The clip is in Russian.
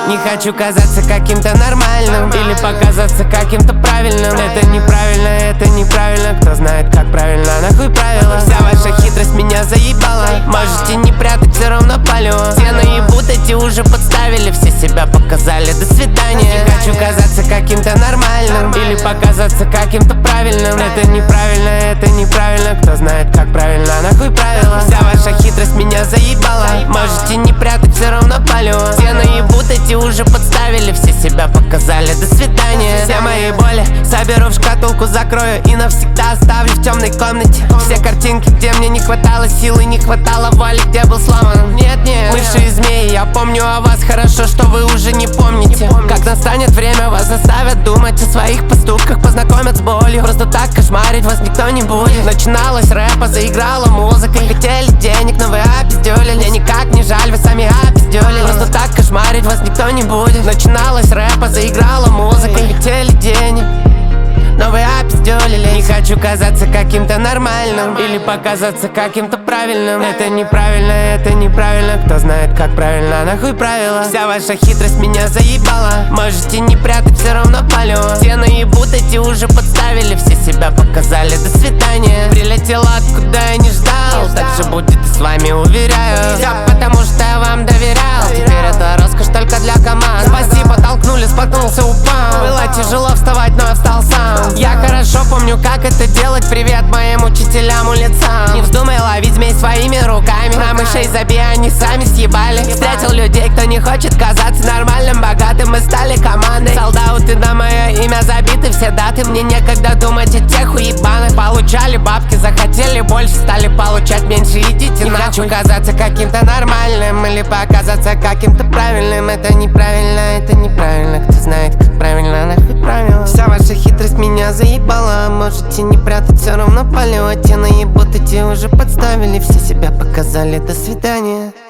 Не хочу казаться каким-то нормальным или показаться каким-то правильным. Это неправильно, кто знает, как правильно, нахуй правила. Вся ваша хитрость меня заебала. Можете не прятать, все равно палю. Все наебут, эти уже подставили, все себя показали, до свидания. Не хочу казаться каким-то нормальным или показаться каким-то правильным. Это неправильно, кто знает, как правильно, нахуй правила. Вся ваша хитрость меня заебала. Можете не прятать, все равно палю. Все наебут, эти уже подставили, все себя показали, до свидания. Все мои боли соберу в шкатулку, закрою и навсегда оставлю в темной комнате. Все картинки, где мне не хватало силы, не хватало воли, где был сломан. Нет, мыши и змеи, я помню о вас, хорошо, что вы уже не помните. Как настанет время, вас заставят думать о своих поступках, познакомят с болью. Просто так кошмарить вас никто не будет. Начиналось рэпа, заиграла музыка. Хотели денег, но вы опиздюлили. Мне никак не жаль, вы сами опиздюлили. Просто так кошмарить вас никто не будет. Начиналось рэпа, заиграла музыка. Хотели денег, но вы опиздюлили. Не хочу казаться каким-то нормальным или показаться каким-то правильным. Это неправильно, кто знает, как правильно, нахуй правила. Вся ваша хитрость меня заебала. Можете не прятать, все равно палю. Все наебут, эти уже подставили, все себя показали, до свидания. Прилетела откуда я не ждал, так же будет и с вами, уверяю. Все потому что я вам доверял. Теперь это роскошь только для команд. Спасибо, толкнули, споткнулся, упал. Было тяжело вставать, но я встал сам. Я хорошо помню, как это делать. Привет моим учителям, улицам. Не вздумай ловить змей своими руками. На мышей забей, они сами съебали. Встретил людей, кто не хочет казаться нормальным, богатым. Мы стали командой. Солдаты на мое имя забиты все даты. Мне некогда думать о тех уебанах. Получали бабки, захотели больше, стали получать меньше, идите нахуй. Не хочу казаться каким-то нормальным или показаться каким-то правильным. Это неправильно, кто знает, как правильно, нахуй правила. Вся ваша хитрость меня заебала. Можете не прятать, все равно палю. А те наебут, эти уже подставили, все себя показали, до свидания.